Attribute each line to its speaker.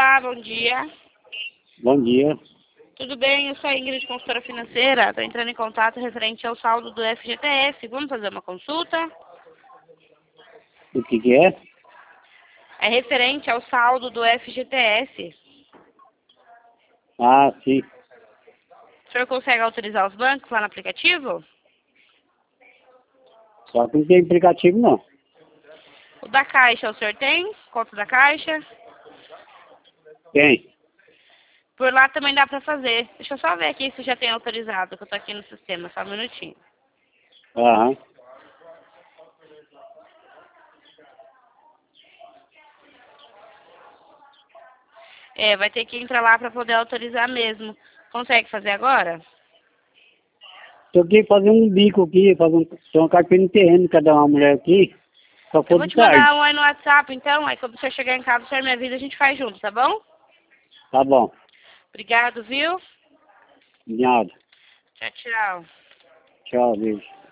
Speaker 1: Olá, bom dia.
Speaker 2: Bom dia.
Speaker 1: Tudo bem? Eu sou a Ingrid, consultora financeira. Estou entrando em contato referente ao saldo do FGTS. Vamos fazer uma consulta?
Speaker 2: O que é?
Speaker 1: É referente ao saldo do FGTS.
Speaker 2: Ah, sim.
Speaker 1: O senhor consegue autorizar os bancos lá no aplicativo?
Speaker 2: Só que não tem aplicativo, não.
Speaker 1: O da Caixa, o senhor tem? Conta da Caixa?
Speaker 2: Tem.
Speaker 1: Por lá também dá para fazer. Deixa eu só ver aqui se já tem autorizado, que eu tô aqui no sistema. Só um minutinho.
Speaker 2: Aham.
Speaker 1: É, vai ter que entrar lá para poder autorizar mesmo. Consegue fazer agora?
Speaker 2: Tô aqui fazendo um bico aqui, tem uma carteira no terreno, cada uma mulher aqui. Só
Speaker 1: Eu
Speaker 2: for
Speaker 1: vou
Speaker 2: de
Speaker 1: te
Speaker 2: tarde.
Speaker 1: mandar um aí no WhatsApp, então. Aí quando você chegar em casa, o senhor me avisa, a gente faz junto, tá bom?
Speaker 2: Tá bom.
Speaker 1: Obrigado, viu?
Speaker 2: De nada.
Speaker 1: Tchau, tchau.
Speaker 2: Tchau, beijo.